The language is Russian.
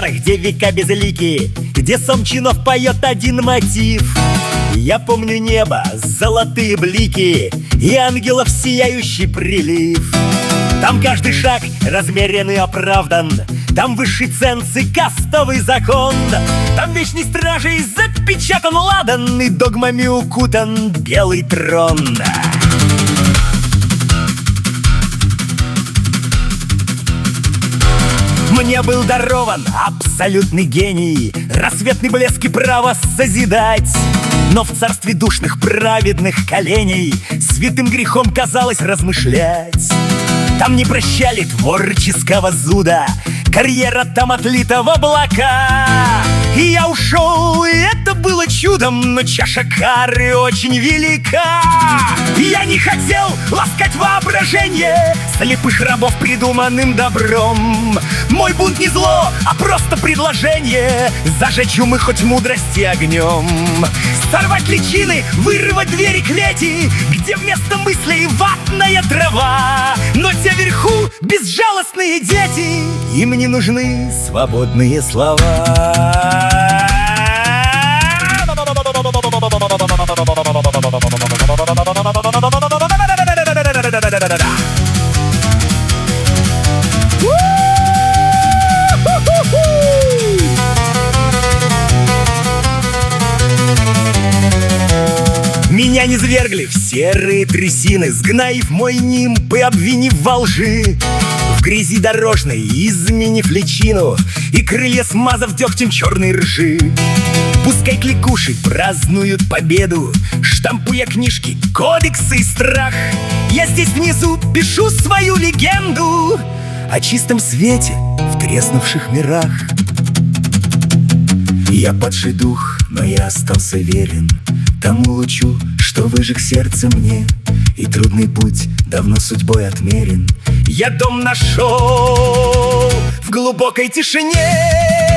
закатах, где века безлики, где Сомчинов поет один мотив. Я помню небо, золотые блики и ангелов сияющий прилив. Там каждый шаг размерен и оправдан, там высший ценз и кастовый закон. Там вечной стражей запечатан ладан и догмами укутан белый трон. Мне был дарован абсолютный гений, рассветный блеск и право созидать. Но в царстве душных праведных коленей святым грехом казалось размышлять. Там не прощали творческого зуда, карьера там отлита в облака. И я ушел, и это было чудом, но чаша кары очень велика. Я не хотел ласкать воображение слепых рабов придуманным добром. Мой бунт не зло, а просто предложение зажечь умы хоть мудрости огнем. Сорвать личины, вырвать двери клети, где вместо мыслей ватная трава. Но те вверху безжалостные дети, им не нужны свободные слова. Меня низвергли в серые трясины, сгноив мой нимб и обвинив во лжи. В грязи дорожной изменив личину и крылья смазав дегтем черной ржи. Пускай кликуши празднуют победу, штампуя книжки, кодексы и страх. Я здесь внизу пишу свою легенду о чистом свете в треснувших мирах. Я падший дух, но я остался верен тому лучу, что выжег сердце мне, и трудный путь давно судьбой отмерен. Я дом нашел в глубокой тишине.